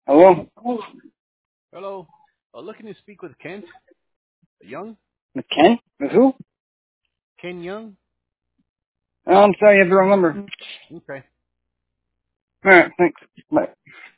Hello? Hello. Looking to speak with Kent Young. With Ken? With who? Ken Young. Oh, I'm sorry, you have the wrong number. Okay. Alright, thanks. Bye.